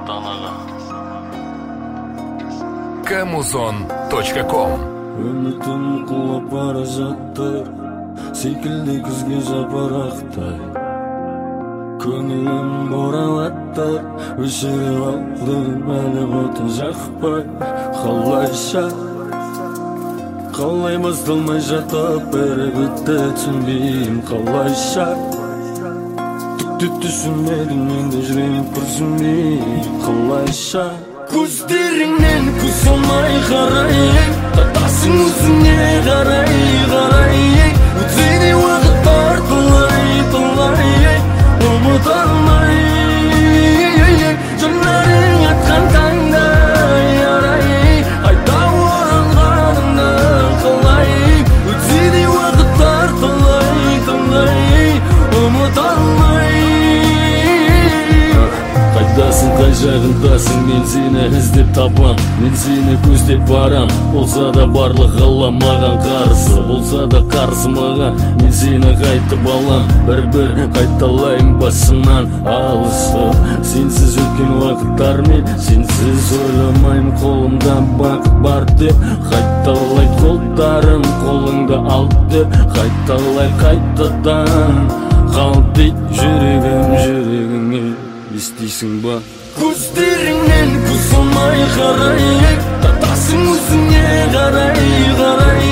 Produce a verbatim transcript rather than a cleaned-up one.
ата-анаға. камузон точка ком. Үмітім құлап бара жатты, секілді күзге жапырақтай. Көңілім боралатты, өшіріп алды, әлі отын жақпай. Қалайша, қалай басталмай жатып, бәрі бітті түсінбеймін. Қалайша, түкті түсінмедім, менде жүрегім күрсінбеймін. Қалайша, көздеріңнен көз алмай қарайын, татасың өзіңе қарай, қарайын. Өтсе де уақыттар талай, талай, ұмыта алмай. Жанарың атқан таңдай арай, қайта оралғаныңды қалай. Өтсе де уақыттар талай, талай, ұмыта алмай. Қайдасың, қай жағындасың, мен сені іздеп табам, мен сені көздеп барам. Болса да барлық ғалам маған қарсы, болса да қарсы маған, мен сені қайтып алам. Бір-бір қайталайым басынан алысып, сенсіз өткен уақыттармен, сенсіз ойламайым қолымда бақыт бар деп. Қайталай қолдарым қолыңды алып деп, қайталай қайтадан қал дейді жүрегім жүрегіңе. Естисің ба? Көздеріңнен көз алмай қарай, татасың өзіңе қарай, қарай.